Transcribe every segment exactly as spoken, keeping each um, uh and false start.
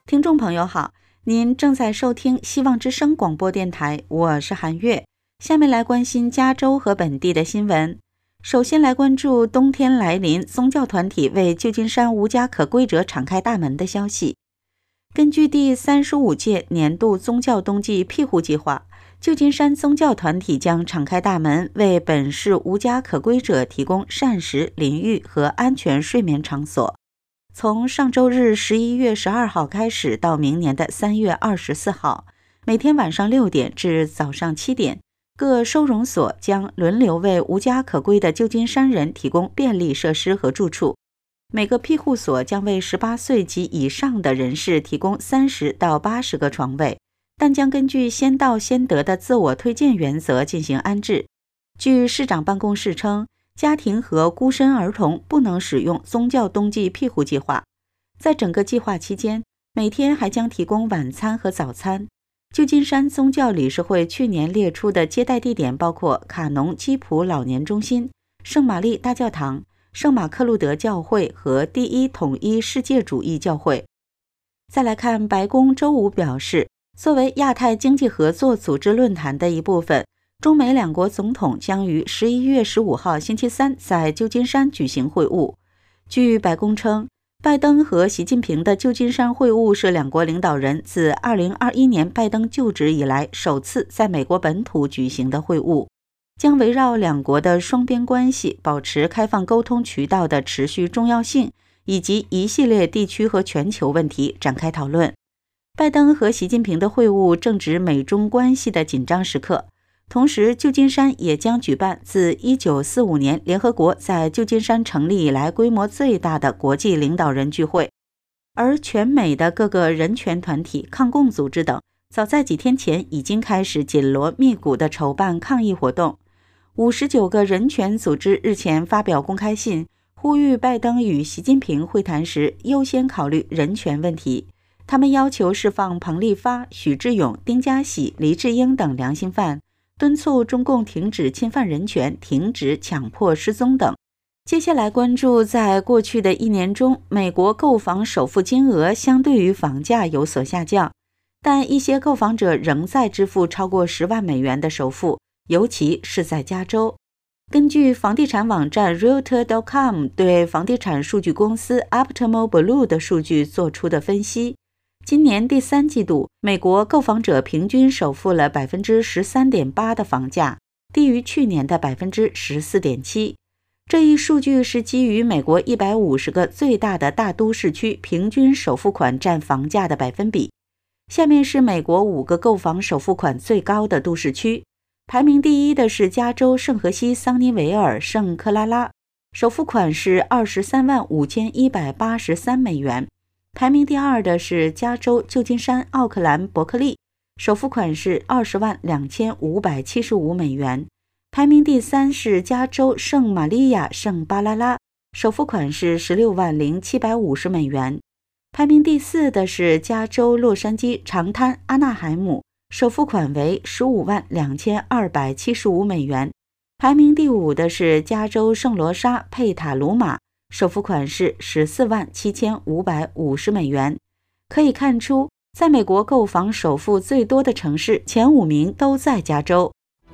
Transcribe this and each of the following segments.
听众朋友好，您正在收听希望之声广播电台，我是韩月。下面来关心加州和本地的新闻。首先来关注冬天来临，宗教团体为旧金山无家可归者敞开大门的消息。根据第三十五届年度宗教冬季庇护计划，旧金山宗教团体将敞开大门，为本市无家可归者提供膳食、淋浴和安全睡眠场所。从上周日十一月十二号开始到明年的三月二十四号，每天晚上六点至早上七点，各收容所将轮流为无家可归的旧金山人提供便利设施和住处。每个庇护所将为十八岁及以上的人士提供三十到八十个床位，但将根据先到先得的自我推荐原则进行安置。据市长办公室称，家庭和孤身儿童不能使用宗教冬季庇护计划。在整个计划期间，每天还将提供晚餐和早餐。旧金山宗教理事会去年列出的接待地点包括卡农基普老年中心、圣玛丽大教堂、圣马克路德教会和第一统一世界主义教会。再来看，白宫周五表示，作为亚太经济合作组织论坛的一部分，中美两国总统将于十一月十五号星期三在旧金山举行会晤。据白宫称，拜登和习近平的旧金山会晤是两国领导人自二零二一年拜登就职以来首次在美国本土举行的会晤，将围绕两国的双边关系、保持开放沟通渠道的持续重要性，以及一系列地区和全球问题展开讨论。拜登和习近平的会晤正值美中关系的紧张时刻，同时旧金山也将举办自一九四五年联合国在旧金山成立以来规模最大的国际领导人聚会。而全美的各个人权团体、抗共组织等早在几天前已经开始紧锣密鼓地筹办抗议活动。五十九个人权组织日前发表公开信，呼吁拜登与习近平会谈时优先考虑人权问题。他们要求释放彭丽发、许志勇、丁家喜、黎智英等良心犯，敦促中共停止侵犯人权，停止强迫失踪等。接下来关注，在过去的一年中，美国购房首付金额相对于房价有所下降，但一些购房者仍在支付超过十万美元的首付，尤其是在加州。根据房地产网站 realtor 点 com 对房地产数据公司 Optimal Blue 的数据做出的分析，今年第三季度，美国购房者平均首付了 百分之十三点八 的房价，低于去年的 百分之十四点七。这一数据是基于美国一百五十个最大的大都市区平均首付款占房价的百分比。下面是美国五个购房首付款最高的都市区，排名第一的是加州圣荷西桑尼维尔圣克拉拉，首付款是二十三万五千一百八十三美元。排名第二的是加州旧金山奥克兰伯克利，首付款是二十万两千五百七十五美元。排名第三是加州圣玛利亚圣巴拉拉，首付款是十六万零七百五十美元。排名第四的是加州洛杉矶长滩阿纳海姆，首付款为十五万两千二百七十五美元。排名第五的是加州圣罗莎佩塔鲁马，首付款是十四万七千五百五十美元。可以看出，在美国购房首付最多的城市前五名都在加州。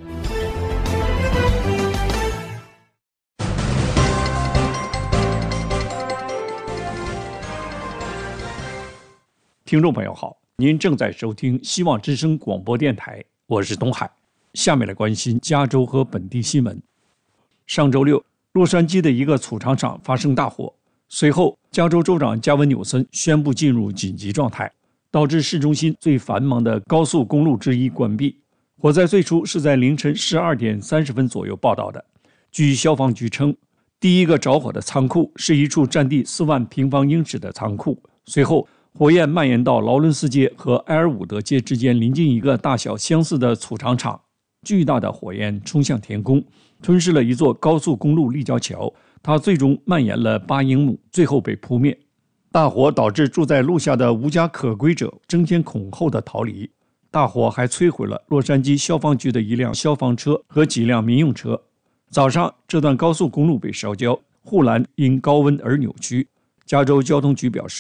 听众朋友好，您正在收听希望之声广播电台，我是东海。下面来关心加州和本地新闻。上周六，洛杉矶的一个储藏厂发生大火，随后加州州长加文纽森宣布进入紧急状态，导致市中心最繁忙的高速公路之一关闭。火灾最初是在凌晨十二点三十分左右报道的。据消防局称，第一个着火的仓库是一处占地四万平方英尺的仓库，随后火焰蔓延到劳伦斯街和埃尔伍德街之间临近一个大小相似的储藏厂，巨大的火焰冲向天空，吞噬了一座高速公路立交桥，它最终蔓延了八英亩，最后被扑灭。大火导致住在路下的无家可归者争先恐后的逃离。大火还摧毁了洛杉矶消防局的一辆消防车和几辆民用车。早上，这段高速公路被烧焦，护栏因高温而扭曲。加州交通局表示，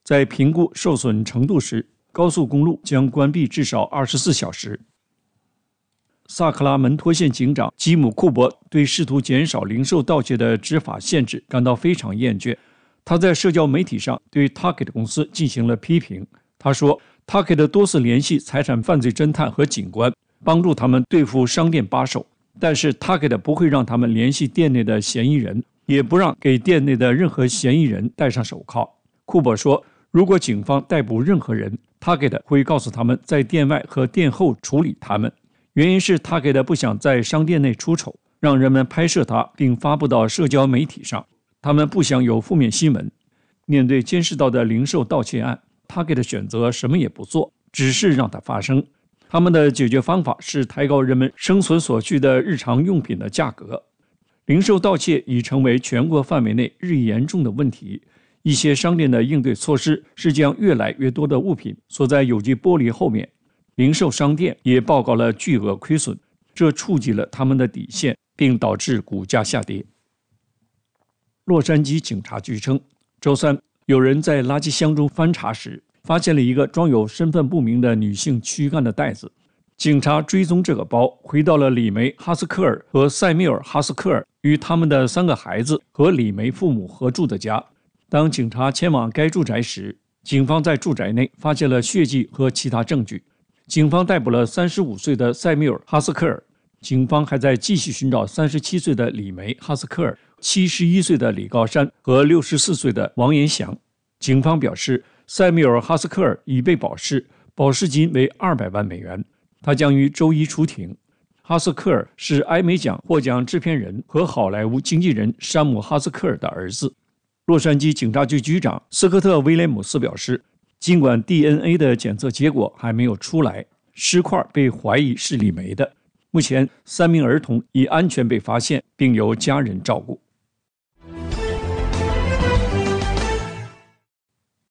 在评估受损程度时，高速公路将关闭至少二十四小时。萨克拉门托县警长吉姆·库珀对试图减少零售盗窃的执法限制感到非常厌倦。他在社交媒体上对 Target 公司进行了批评。他说 Target 多次联系财产犯罪侦探和警官，帮助他们对付商店扒手，但是 Target 不会让他们联系店内的嫌疑人，也不让给店内的任何嫌疑人戴上手铐。库珀说，如果警方逮捕任何人， Target 会告诉他们在店外和店后处理他们。原因是 Target 不想在商店内出丑，让人们拍摄它并发布到社交媒体上。他们不想有负面新闻。面对监视到的零售盗窃案， Target 选择什么也不做，只是让它发生。他们的解决方法是抬高人们生存所需的日常用品的价格。零售盗窃已成为全国范围内日益严重的问题。一些商店的应对措施是将越来越多的物品锁在有机玻璃后面。零售商店也报告了巨额亏损，这触及了他们的底线，并导致股价下跌。洛杉矶警察局称，周三有人在垃圾箱中翻查时，发现了一个装有身份不明的女性躯干的袋子。警察追踪这个包，回到了李梅·哈斯科尔和塞缪尔·哈斯科尔与他们的三个孩子和李梅父母合住的家。当警察前往该住宅时，警方在住宅内发现了血迹和其他证据。警方逮捕了三十五岁的塞缪尔·哈斯科尔，警方还在继续寻找三十七岁的李梅·哈斯科尔、七十一岁的李高山和六十四岁的王延祥。警方表示，塞缪尔·哈斯科尔已被保释，保释金为二百万美元，他将于周一出庭。哈斯科尔是艾美奖获奖制片人和好莱坞经纪人山姆·哈斯科尔的儿子。洛杉矶警察局局长斯科特·威廉姆斯表示，尽管 D N A 的检测结果还没有出来，尸块被怀疑是李梅的。目前，三名儿童已安全被发现，并由家人照顾。